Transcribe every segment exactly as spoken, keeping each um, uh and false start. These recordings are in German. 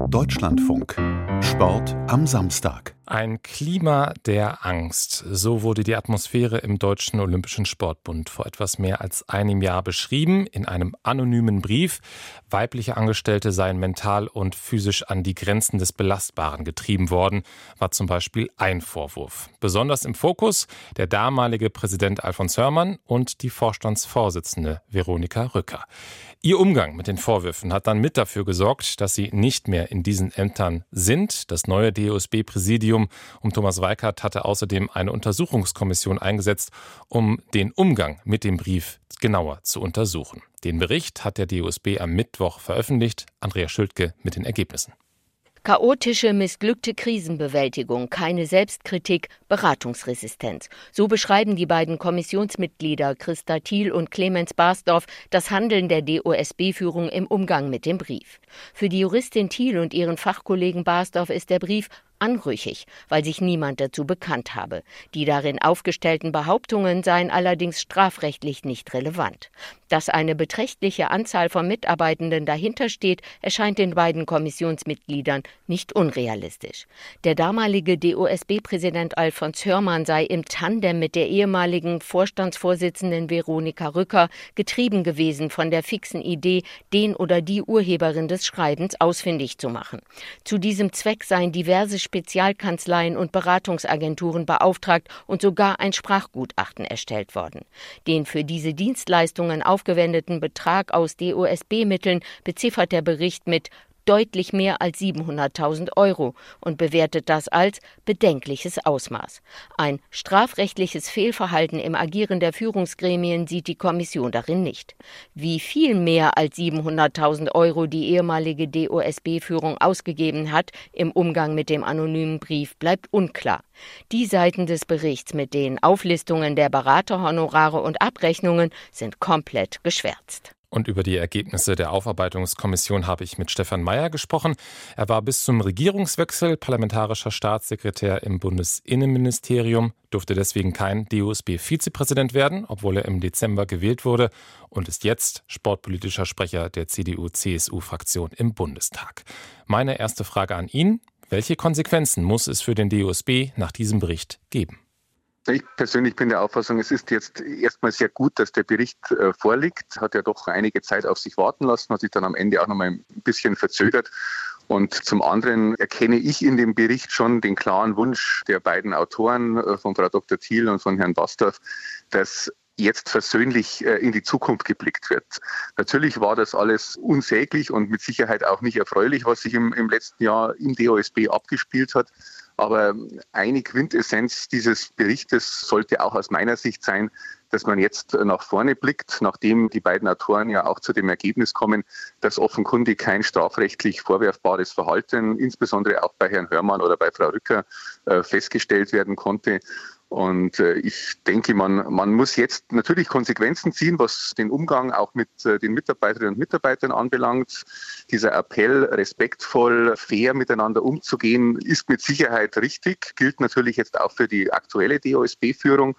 Deutschlandfunk. Sport am Samstag. Ein Klima der Angst. So wurde die Atmosphäre im Deutschen Olympischen Sportbund vor etwas mehr als einem Jahr beschrieben, in einem anonymen Brief. Weibliche Angestellte seien mental und physisch an die Grenzen des Belastbaren getrieben worden, war zum Beispiel ein Vorwurf. Besonders im Fokus der damalige Präsident Alfons Hörmann und die Vorstandsvorsitzende Veronika Rücker. Ihr Umgang mit den Vorwürfen hat dann mit dafür gesorgt, dass sie nicht mehr in diesen Ämtern sind. Das neue D O S B-Präsidium um Thomas Weikert hatte außerdem eine Untersuchungskommission eingesetzt, um den Umgang mit dem Brief genauer zu untersuchen. Den Bericht hat der D O S B am Mittwoch veröffentlicht. Andrea Schültke mit den Ergebnissen. Chaotische, missglückte Krisenbewältigung, keine Selbstkritik, Beratungsresistenz. So beschreiben die beiden Kommissionsmitglieder Christa Thiel und Clemens Barsdorf das Handeln der D O S B-Führung im Umgang mit dem Brief. Für die Juristin Thiel und ihren Fachkollegen Barsdorf ist der Brief anrüchig, weil sich niemand dazu bekannt habe. Die darin aufgestellten Behauptungen seien allerdings strafrechtlich nicht relevant. Dass eine beträchtliche Anzahl von Mitarbeitenden dahinter steht, erscheint den beiden Kommissionsmitgliedern nicht unrealistisch. Der damalige D O S B-Präsident Alfons Hörmann sei im Tandem mit der ehemaligen Vorstandsvorsitzenden Veronika Rücker getrieben gewesen von der fixen Idee, den oder die Urheberin des Schreibens ausfindig zu machen. Zu diesem Zweck seien diverse Spezialkanzleien und Beratungsagenturen beauftragt und sogar ein Sprachgutachten erstellt worden. Den für diese Dienstleistungen aufgewendeten Betrag aus D O S B-Mitteln beziffert der Bericht mit deutlich mehr als siebenhunderttausend Euro und bewertet das als bedenkliches Ausmaß. Ein strafrechtliches Fehlverhalten im Agieren der Führungsgremien sieht die Kommission darin nicht. Wie viel mehr als siebenhunderttausend Euro die ehemalige D O S B-Führung ausgegeben hat im Umgang mit dem anonymen Brief, bleibt unklar. Die Seiten des Berichts mit den Auflistungen der Beraterhonorare und Abrechnungen sind komplett geschwärzt. Und über die Ergebnisse der Aufarbeitungskommission habe ich mit Stefan Mayer gesprochen. Er war bis zum Regierungswechsel parlamentarischer Staatssekretär im Bundesinnenministerium, durfte deswegen kein D O S B-Vizepräsident werden, obwohl er im Dezember gewählt wurde, und ist jetzt sportpolitischer Sprecher der C D U C S U-Fraktion im Bundestag. Meine erste Frage an ihn: Welche Konsequenzen muss es für den D O S B nach diesem Bericht geben? Ich persönlich bin der Auffassung, es ist jetzt erstmal sehr gut, dass der Bericht äh, vorliegt. Hat ja doch einige Zeit auf sich warten lassen, hat sich dann am Ende auch noch mal ein bisschen verzögert. Und zum anderen erkenne ich in dem Bericht schon den klaren Wunsch der beiden Autoren, äh, von Frau Doktor Thiel und von Herrn Barsdorf, dass jetzt versöhnlich äh, in die Zukunft geblickt wird. Natürlich war das alles unsäglich und mit Sicherheit auch nicht erfreulich, was sich im, im letzten Jahr im D O S B abgespielt hat. Aber eine Quintessenz dieses Berichtes sollte auch aus meiner Sicht sein, dass man jetzt nach vorne blickt, nachdem die beiden Autoren ja auch zu dem Ergebnis kommen, dass offenkundig kein strafrechtlich vorwerfbares Verhalten, insbesondere auch bei Herrn Hörmann oder bei Frau Rücker, festgestellt werden konnte. Und äh, ich denke, man, man muss jetzt natürlich Konsequenzen ziehen, was den Umgang auch mit äh, den Mitarbeiterinnen und Mitarbeitern anbelangt. Dieser Appell, respektvoll, fair miteinander umzugehen, ist mit Sicherheit richtig, gilt natürlich jetzt auch für die aktuelle D O S B-Führung.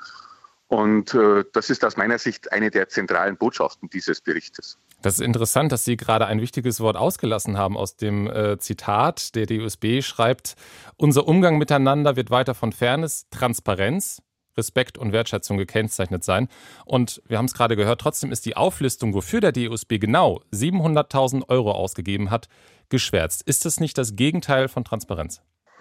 Und äh, das ist aus meiner Sicht eine der zentralen Botschaften dieses Berichtes. Das ist interessant, dass Sie gerade ein wichtiges Wort ausgelassen haben aus dem äh, Zitat. Der D O S B schreibt: Unser Umgang miteinander wird weiter von Fairness, Transparenz, Respekt und Wertschätzung gekennzeichnet sein. Und wir haben es gerade gehört, trotzdem ist die Auflistung, wofür der D O S B genau siebenhunderttausend Euro ausgegeben hat, geschwärzt. Ist das nicht das Gegenteil von Transparenz?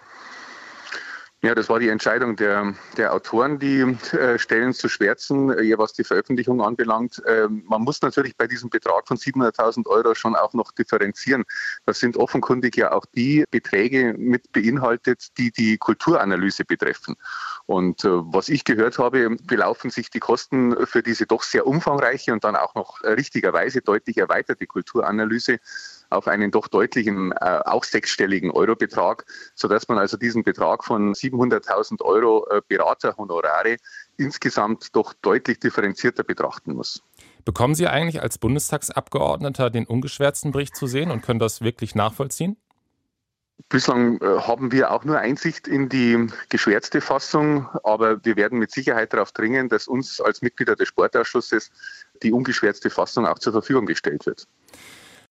Ja, das war die Entscheidung der, der Autoren, die äh, Stellen zu schwärzen, äh, was die Veröffentlichung anbelangt. Äh, man muss natürlich bei diesem Betrag von siebenhunderttausend Euro schon auch noch differenzieren. Das sind offenkundig ja auch die Beträge mit beinhaltet, die die Kulturanalyse betreffen. Und äh, was ich gehört habe, belaufen sich die Kosten für diese doch sehr umfangreiche und dann auch noch richtigerweise deutlich erweiterte Kulturanalyse auf einen doch deutlichen, äh, auch sechsstelligen Eurobetrag, sodass man also diesen Betrag von siebenhunderttausend Euro äh, Beraterhonorare insgesamt doch deutlich differenzierter betrachten muss. Bekommen Sie eigentlich als Bundestagsabgeordneter den ungeschwärzten Bericht zu sehen und können das wirklich nachvollziehen? Bislang äh, haben wir auch nur Einsicht in die geschwärzte Fassung, aber wir werden mit Sicherheit darauf dringen, dass uns als Mitglieder des Sportausschusses die ungeschwärzte Fassung auch zur Verfügung gestellt wird.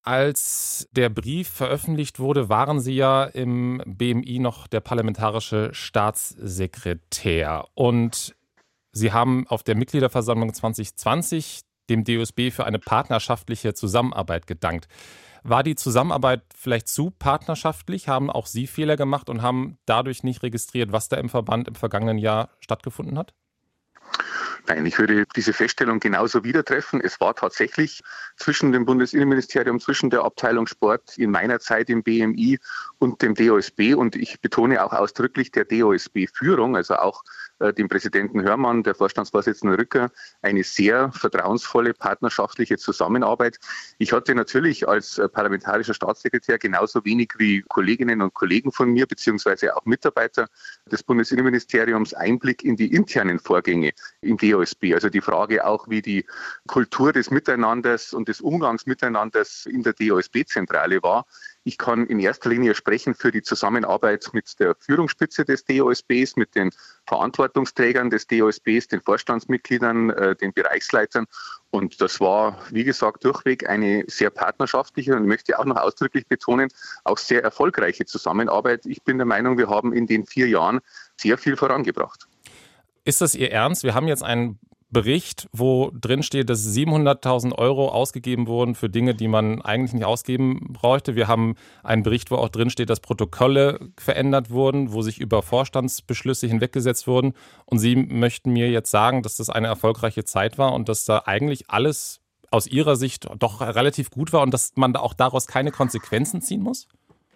Als der Brief veröffentlicht wurde, waren Sie ja im B M I noch der parlamentarische Staatssekretär. Und Sie haben auf der Mitgliederversammlung zwanzig zwanzig dem D O S B für eine partnerschaftliche Zusammenarbeit gedankt. War die Zusammenarbeit vielleicht zu partnerschaftlich? Haben auch Sie Fehler gemacht und haben dadurch nicht registriert, was da im Verband im vergangenen Jahr stattgefunden hat? Nein, ich würde diese Feststellung genauso wieder treffen. Es war tatsächlich zwischen dem Bundesinnenministerium, zwischen der Abteilung Sport in meiner Zeit im B M I und dem D O S B und ich betone auch ausdrücklich der D O S B-Führung, also auch äh, dem Präsidenten Hörmann, der Vorstandsvorsitzende Rücker, eine sehr vertrauensvolle partnerschaftliche Zusammenarbeit. Ich hatte natürlich als äh, parlamentarischer Staatssekretär genauso wenig wie Kolleginnen und Kollegen von mir, beziehungsweise auch Mitarbeiter des Bundesinnenministeriums Einblick in die internen Vorgänge im D O S B. Also die Frage auch, wie die Kultur des Miteinanders und des Umgangs miteinanders in der D O S B-Zentrale war. Ich kann in erster Linie sprechen für die Zusammenarbeit mit der Führungsspitze des D O S Bs, mit den Verantwortungsträgern des D O S Bs, den Vorstandsmitgliedern, äh, den Bereichsleitern. Und das war, wie gesagt, durchweg eine sehr partnerschaftliche und ich möchte auch noch ausdrücklich betonen, auch sehr erfolgreiche Zusammenarbeit. Ich bin der Meinung, wir haben in den vier Jahren sehr viel vorangebracht. Ist das Ihr Ernst? Wir haben jetzt einen Bericht, wo drin steht, dass siebenhunderttausend Euro ausgegeben wurden für Dinge, die man eigentlich nicht ausgeben bräuchte. Wir haben einen Bericht, wo auch drin steht, dass Protokolle verändert wurden, wo sich über Vorstandsbeschlüsse hinweggesetzt wurden. Und Sie möchten mir jetzt sagen, dass das eine erfolgreiche Zeit war und dass da eigentlich alles aus Ihrer Sicht doch relativ gut war und dass man da auch daraus keine Konsequenzen ziehen muss?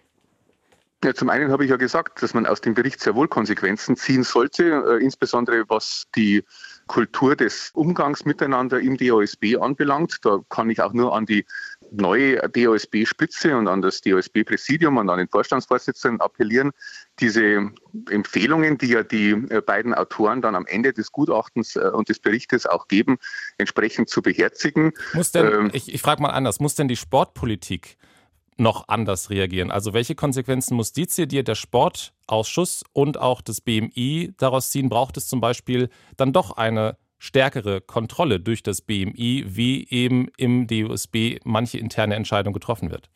Ja, zum einen habe ich ja gesagt, dass man aus dem Bericht sehr wohl Konsequenzen ziehen sollte, äh, insbesondere was die Kultur des Umgangs miteinander im D O S B anbelangt. Da kann ich auch nur an die neue D O S B-Spitze und an das D O S B-Präsidium und an den Vorstandsvorsitzenden appellieren, diese Empfehlungen, die ja die beiden Autoren dann am Ende des Gutachtens und des Berichtes auch geben, entsprechend zu beherzigen. Muss denn, ähm, ich, ich frage mal anders, muss denn die Sportpolitik noch anders reagieren? Also welche Konsequenzen muss dezidiert der Sportausschuss und auch das B M I daraus ziehen? Braucht es zum Beispiel dann doch eine stärkere Kontrolle durch das B M I, wie eben im D O S B manche interne Entscheidung getroffen wird?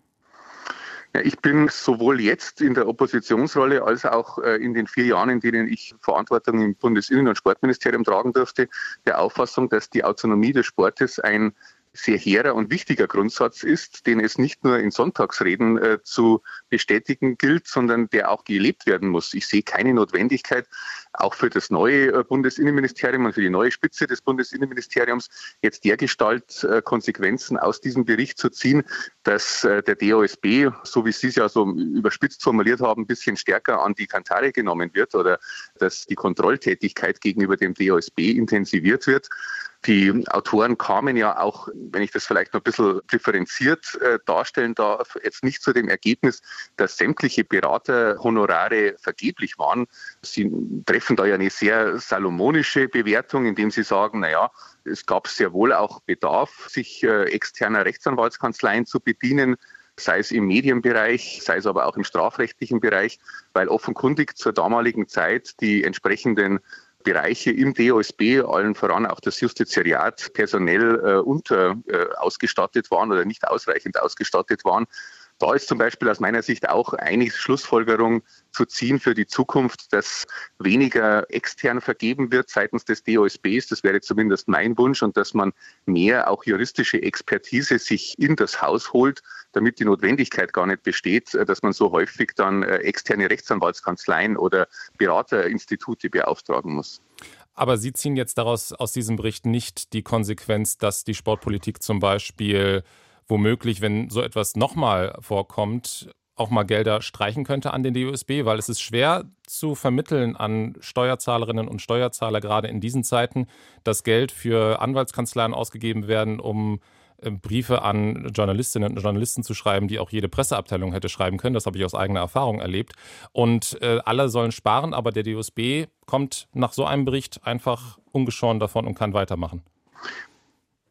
Ja, ich bin sowohl jetzt in der Oppositionsrolle als auch in den vier Jahren, in denen ich Verantwortung im Bundesinnen- und Sportministerium tragen durfte, der Auffassung, dass die Autonomie des Sportes ein sehr hehrer und wichtiger Grundsatz ist, den es nicht nur in Sonntagsreden äh, zu bestätigen gilt, sondern der auch gelebt werden muss. Ich sehe keine Notwendigkeit, auch für das neue äh, Bundesinnenministerium und für die neue Spitze des Bundesinnenministeriums jetzt dergestalt äh, Konsequenzen aus diesem Bericht zu ziehen, dass äh, der D O S B, so wie Sie es ja so überspitzt formuliert haben, ein bisschen stärker an die Kantare genommen wird oder dass die Kontrolltätigkeit gegenüber dem D O S B intensiviert wird. Die Autoren kamen ja auch, wenn ich das vielleicht noch ein bisschen differenziert äh, darstellen darf, jetzt nicht zu dem Ergebnis, dass sämtliche Beraterhonorare vergeblich waren. Sie treffen da ja eine sehr salomonische Bewertung, indem sie sagen, naja, es gab sehr wohl auch Bedarf, sich äh, externer Rechtsanwaltskanzleien zu bedienen, sei es im Medienbereich, sei es aber auch im strafrechtlichen Bereich, weil offenkundig zur damaligen Zeit die entsprechenden Bereiche im D O S B, allen voran auch das Justiziariat, personell äh, unter äh, ausgestattet waren oder nicht ausreichend ausgestattet waren. Da ist zum Beispiel aus meiner Sicht auch eine Schlussfolgerung zu ziehen für die Zukunft, dass weniger extern vergeben wird seitens des D O S Bs. Das wäre zumindest mein Wunsch und dass man mehr auch juristische Expertise sich in das Haus holt, damit die Notwendigkeit gar nicht besteht, dass man so häufig dann externe Rechtsanwaltskanzleien oder Beraterinstitute beauftragen muss. Aber Sie ziehen jetzt daraus aus diesem Bericht nicht die Konsequenz, dass die Sportpolitik zum Beispiel womöglich, wenn so etwas nochmal vorkommt, auch mal Gelder streichen könnte an den D O S B, weil es ist schwer zu vermitteln an Steuerzahlerinnen und Steuerzahler, gerade in diesen Zeiten, dass Geld für Anwaltskanzleien ausgegeben werden, um Briefe an Journalistinnen und Journalisten zu schreiben, die auch jede Presseabteilung hätte schreiben können. Das habe ich aus eigener Erfahrung erlebt. Und äh, alle sollen sparen, aber der D O S B kommt nach so einem Bericht einfach ungeschoren davon und kann weitermachen.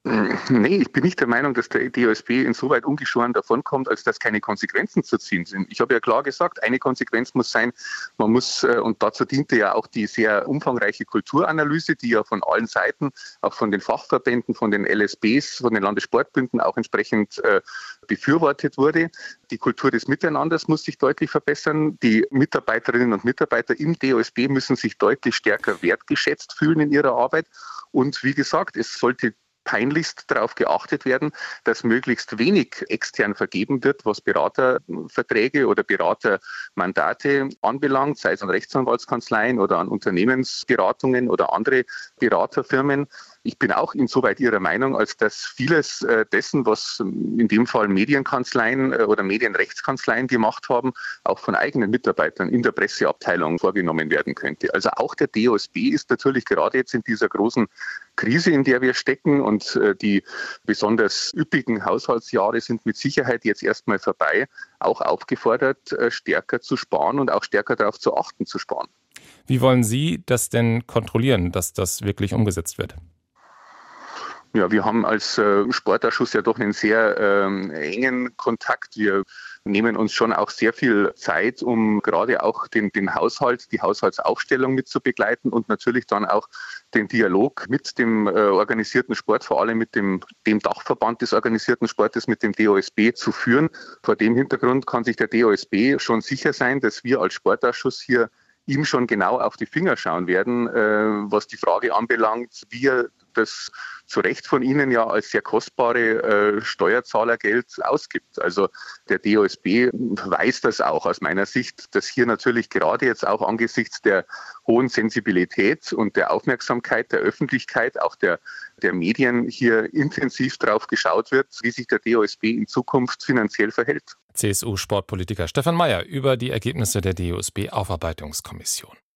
Nee, ich bin nicht der Meinung, dass der D O S B insoweit ungeschoren davonkommt, als dass keine Konsequenzen zu ziehen sind. Ich habe ja klar gesagt, eine Konsequenz muss sein, man muss, und dazu diente ja auch die sehr umfangreiche Kulturanalyse, die ja von allen Seiten, auch von den Fachverbänden, von den L S Bs, von den Landessportbünden auch entsprechend äh, befürwortet wurde. Die Kultur des Miteinanders muss sich deutlich verbessern. Die Mitarbeiterinnen und Mitarbeiter im D O S B müssen sich deutlich stärker wertgeschätzt fühlen in ihrer Arbeit. Und wie gesagt, es sollte peinlichst darauf geachtet werden, dass möglichst wenig extern vergeben wird, was Beraterverträge oder Beratermandate anbelangt, sei es an Rechtsanwaltskanzleien oder an Unternehmensberatungen oder andere Beraterfirmen. Ich bin auch insoweit Ihrer Meinung, als dass vieles dessen, was in dem Fall Medienkanzleien oder Medienrechtskanzleien gemacht haben, auch von eigenen Mitarbeitern in der Presseabteilung vorgenommen werden könnte. Also auch der D O S B ist natürlich gerade jetzt in dieser großen Krise, in der wir stecken, und die besonders üppigen Haushaltsjahre sind mit Sicherheit jetzt erstmal vorbei, auch aufgefordert, stärker zu sparen und auch stärker darauf zu achten, zu sparen. Wie wollen Sie das denn kontrollieren, dass das wirklich umgesetzt wird? Ja, wir haben als äh, Sportausschuss ja doch einen sehr ähm, engen Kontakt. Wir nehmen uns schon auch sehr viel Zeit, um gerade auch den, den Haushalt, die Haushaltsaufstellung mit zu begleiten und natürlich dann auch den Dialog mit dem äh, organisierten Sport, vor allem mit dem, dem Dachverband des organisierten Sportes, mit dem D O S B zu führen. Vor dem Hintergrund kann sich der D O S B schon sicher sein, dass wir als Sportausschuss hier ihm schon genau auf die Finger schauen werden, äh, was die Frage anbelangt, wie er das zu Recht von Ihnen ja als sehr kostbare äh, Steuerzahlergeld ausgibt. Also der D O S B weiß das auch aus meiner Sicht, dass hier natürlich gerade jetzt auch angesichts der hohen Sensibilität und der Aufmerksamkeit der Öffentlichkeit, auch der, der Medien hier intensiv drauf geschaut wird, wie sich der D O S B in Zukunft finanziell verhält. C S U-Sportpolitiker Stefan Mayer über die Ergebnisse der D O S B-Aufarbeitungskommission.